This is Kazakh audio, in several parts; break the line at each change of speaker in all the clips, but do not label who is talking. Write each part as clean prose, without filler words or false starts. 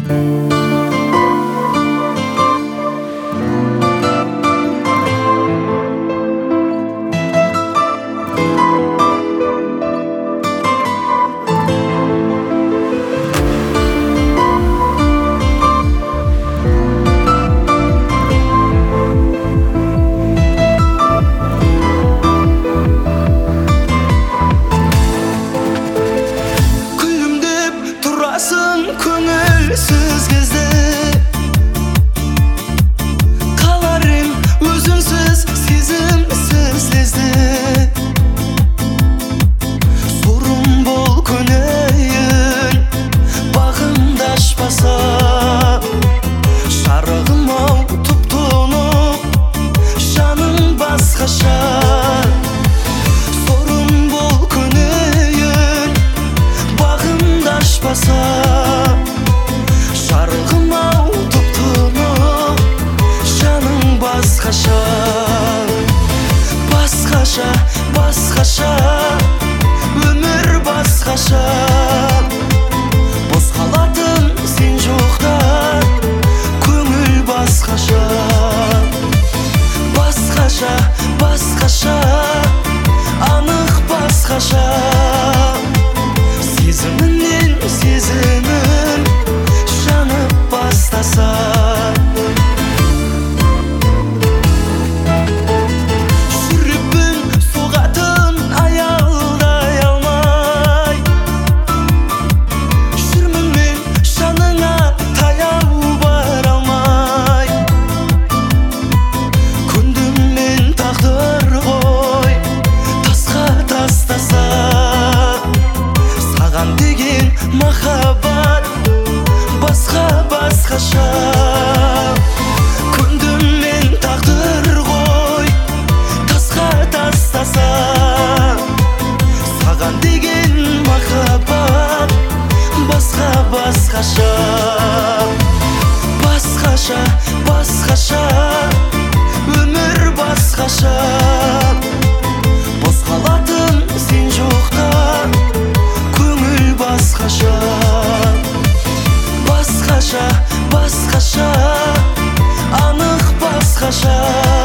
Көңілсіз кезде қаларың өзіңсіз, сезімсіз лезде. Сорым бол көнейін, бағымды ашпаса. Шарығым-ау тұп-тұнық, жаның басқаша. Сорым бол көнейін, бағымды ашпаса. Жарығым-ау тұп-тұнық, жаның басқаша. Басқаша, басқаша, өмір басқаша. Бос қалатын сен жоқта, көңіл басқаша. Басқаша, басқаша, анық басқаша. Сезімінен сезімін жанып бастаса. Жүрегім соғатын аялдай алмай. Жүрмін мен жаныңа таяу бара алмай. Көндім мен тағдыр ғой тасқа тастаса. Саған деген махаббат басқа басқаша. Көндім мен тағдыр ғой тасқа тастаса. Саған деген махаббат басқа басқаша. Басқаша, басқаша, өмір басқаша. Бос қалатын сен жоқта, көңіл басқаша. Басқаша, басқаша, анық басқаша.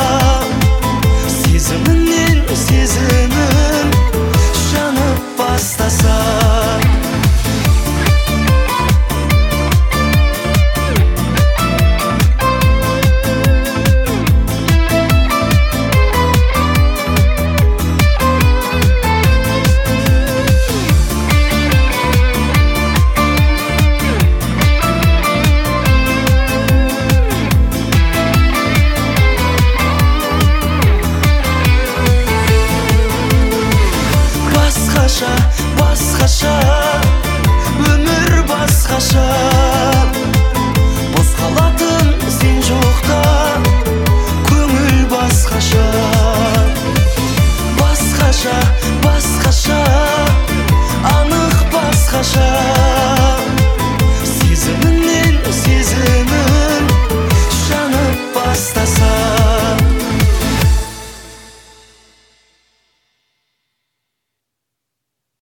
Сезімінен сезімін жанып бастаса. Басқаша, өмір басқаша. Бос қалатын